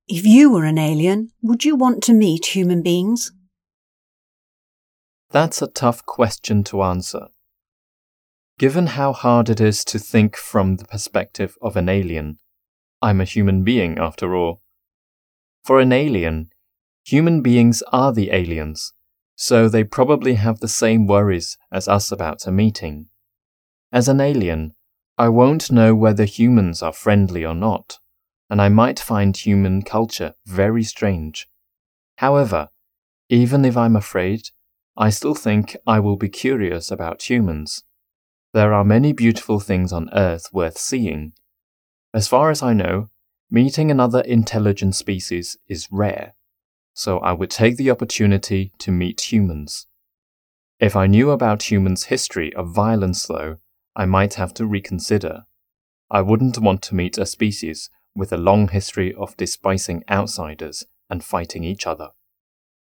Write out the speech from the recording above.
If you were an alien, would you want to meet human beings? That's a tough question to answer. Given how hard it is to think from the perspective of an alien, I'm a human being after all. For an alien, human beings are the aliens, so they probably have the same worries as us about a meeting. As an alien, I won't know whether humans are friendly or not, and I might find human culture very strange. However, even if I'm afraid, I still think I will be curious about humans. There are many beautiful things on Earth worth seeing. As far as I know, meeting another intelligent species is rare, so I would take the opportunity to meet humans. If I knew about humans' history of violence, though, I might have to reconsider. I wouldn't want to meet a species with a long history of despising outsiders and fighting each other.